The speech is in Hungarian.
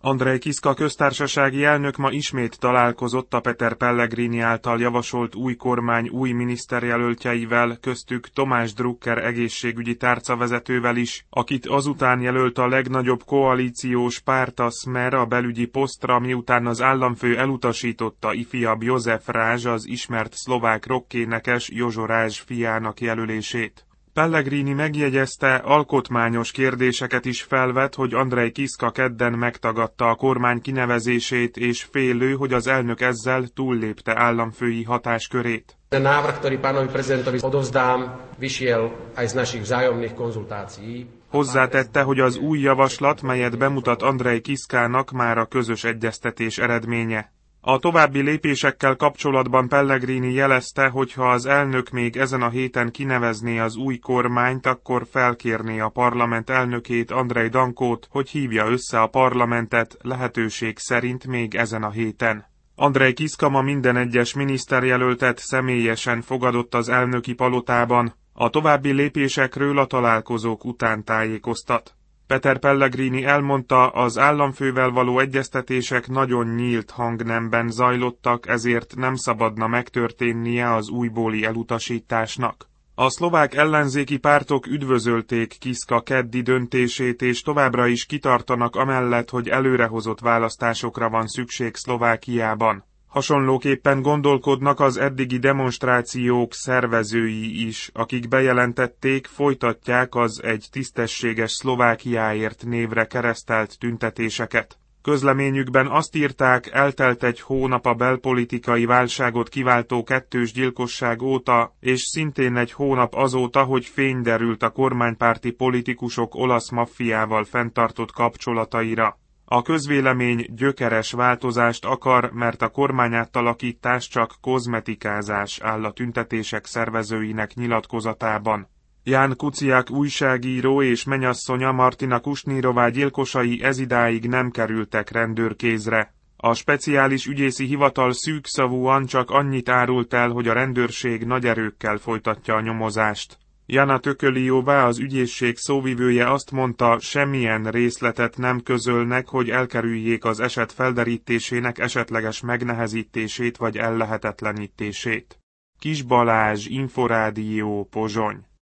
Andrej Kiska köztársasági elnök ma ismét találkozott a Peter Pellegrini által javasolt új kormány új miniszterjelöltjeivel, köztük Tomás Drucker egészségügyi tárcavezetővel is, akit azután jelölt a legnagyobb koalíciós párt a Smer a belügyi posztra, miután az államfő elutasította ifjabb József Rázs, az ismert szlovák rockénekes Jozso Rázs fiának jelölését. Pellegrini megjegyezte, alkotmányos kérdéseket is felvet, hogy Andrej Kiska kedden megtagadta a kormány kinevezését, és félő, hogy az elnök ezzel túllépte államfői hatáskörét. Ten návrh, ktorý pánovi prezidentovi odovzdám, vyšiel aj z našich vzájomných konzultácií. Hozzátette, hogy az új javaslat, melyet bemutat Andrej Kiskának, már a közös egyeztetés eredménye. A további lépésekkel kapcsolatban Pellegrini jelezte, hogy ha az elnök még ezen a héten kinevezné az új kormányt, akkor felkérné a parlament elnökét, Andrej Dankót, hogy hívja össze a parlamentet, lehetőség szerint még ezen a héten. Andrej Kiska ma minden egyes miniszterjelöltet személyesen fogadott az elnöki palotában, a további lépésekről a találkozók után tájékoztat. Peter Pellegrini elmondta, az államfővel való egyeztetések nagyon nyílt hangnemben zajlottak, ezért nem szabadna megtörténnie az újbóli elutasításnak. A szlovák ellenzéki pártok üdvözölték Kiska keddi döntését, és továbbra is kitartanak amellett, hogy előrehozott választásokra van szükség Szlovákiában. Hasonlóképpen gondolkodnak az eddigi demonstrációk szervezői is, akik bejelentették, folytatják az egy tisztességes Szlovákiáért névre keresztelt tüntetéseket. Közleményükben azt írták, eltelt egy hónap a belpolitikai válságot kiváltó kettős gyilkosság óta, és szintén egy hónap azóta, hogy fény derült a kormánypárti politikusok olasz maffiával fenntartott kapcsolataira. A közvélemény gyökeres változást akar, mert a kormányátalakítás csak kozmetikázás, áll a tüntetések szervezőinek nyilatkozatában. Ján Kuciak újságíró és menyasszonya Martina Kusnírová gyilkosai ezidáig nem kerültek rendőrkézre. A speciális ügyészi hivatal szűkszavúan csak annyit árult el, hogy a rendőrség nagy erőkkel folytatja a nyomozást. Jana Tökölióvá, az ügyészség szóvivője azt mondta, semmilyen részletet nem közölnek, hogy elkerüljék az eset felderítésének esetleges megnehezítését vagy ellehetetlenítését. Kis Balázs, Inforádió, Pozsony.